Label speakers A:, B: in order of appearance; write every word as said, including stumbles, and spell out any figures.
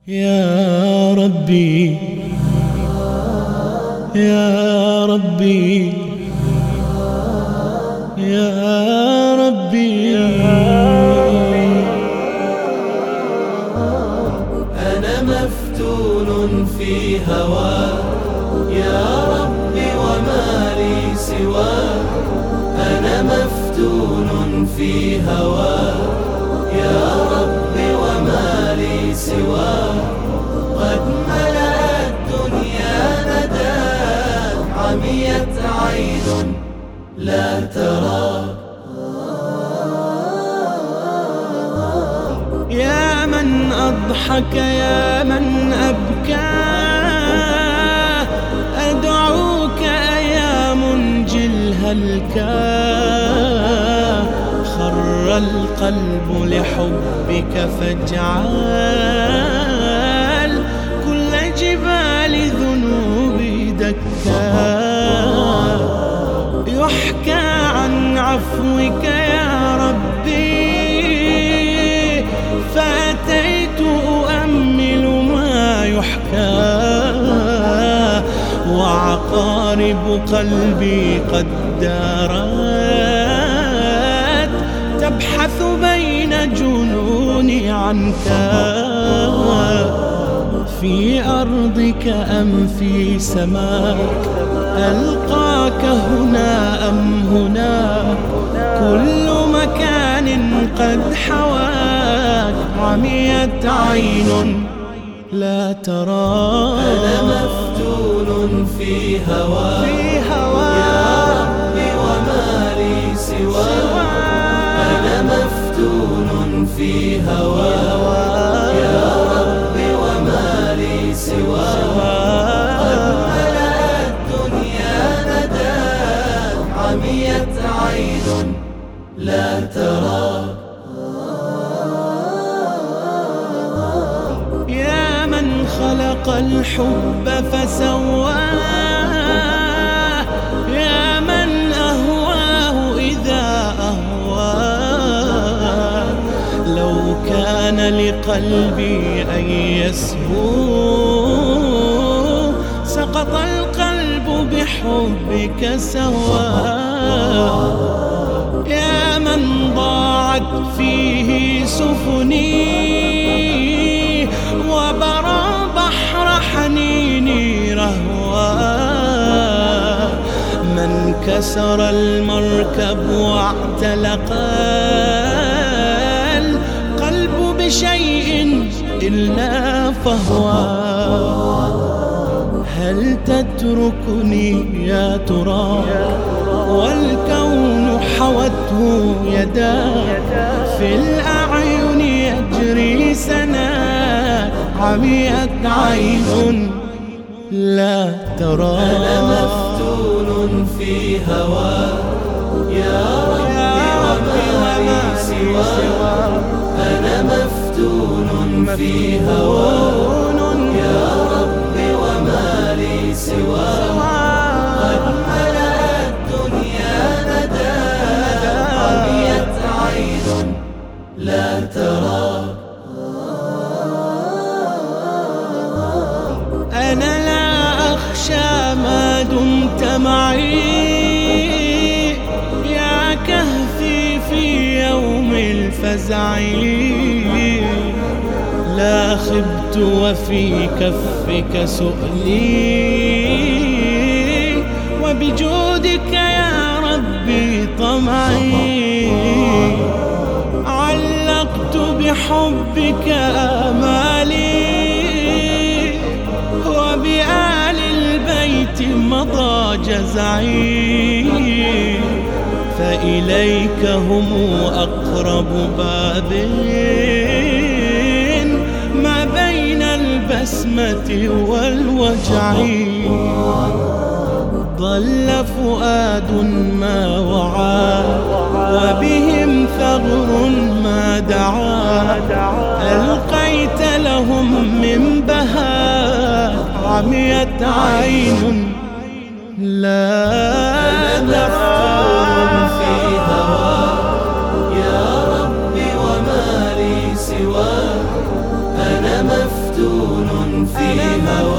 A: يا ربي يا ربي يا ربي
B: أنا مفتون في هواك يا ربي وما لي سواك. أنا مفتون في هواك يا ربي وما لي سواك. قد ملأت الدنيا نداك، عميت عين لا تراك.
A: يا من أضحك يا من أبكى، أدعوك يا منجي الهلكى. خر القلب لحبك فاجعل كل جبال ذنوبي دكا. يحكى عن عفوك يا ربي، فأتيت أؤمل ما يحكى. وعقارب قلبي قد دارت، تبحث بين جنوني عنك. في أرضك أم في سماك، ألقاك هنا أم هناك. كل مكان قد حواك، عميت عين لا تراك.
B: أنا مفتون في هواك
A: في هواك
B: يا ربي وما لي سواك. أنا مفتون في هواك يا ربي وما لي سواك. قد ملأت الدنيا نداك، عميت عين لا تراك.
A: يا من خلق الحب فسواه، يا من أهواه إذا أهواه. لو كان لقلبي أن يسهو، سقط القلب بحبك سواه. يا من ضاعت فيه سفني، وبرى بحر حنيني رهواه. من كسر المركب واعتلق القلب بشيء إلا فهواه. هل تتركني يا ترى، والكون حوته يداك. في الأعين يجري سناك، عميت عين لا ترى.
B: أنا مفتون في هواك يا ربي وما لي سواك. أنا مفتون في هواك يا ربي وما لي سواك. قد ملأت الدنيا نداك، عميت عين لا تراك.
A: أنا لا أخشى ما دمت معي، يا كهفي في يوم الفزع. لا خبت وفي كفك سؤلي، وبجودك يا ربي طمعي. علقت بحبك آمالي، وبآل البيت مضى جزعي. فإليك هم أقرب باب، ما بين البسمة والوجع. ضل فؤاد ما وعى، وبهم ثغر ما دعا. ألقيت لهم من بهاء، عميت عين لا
B: مفتون في هواك يا ربي وما لي سواك. أنا مفتون في هواك